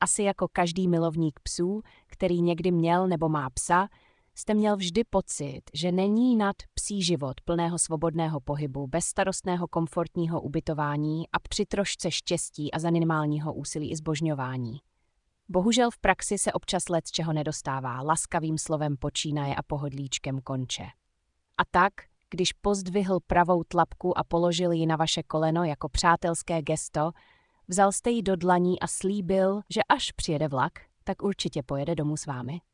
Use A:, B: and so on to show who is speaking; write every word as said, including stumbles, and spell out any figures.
A: Asi jako každý milovník psů, který někdy měl nebo má psa, jste měl vždy pocit, že není nad psí život plného svobodného pohybu, bezstarostného komfortního ubytování a při trošce štěstí a za minimálního úsilí i zbožňování. Bohužel v praxi se občas lec čeho nedostává, laskavým slovem počínaje a pohodlíčkem konče. A tak, když pozdvihl pravou tlapku a položil ji na vaše koleno jako přátelské gesto, vzal jste ji do dlaní a slíbil, že až přijede vlak, tak určitě pojede domů s vámi.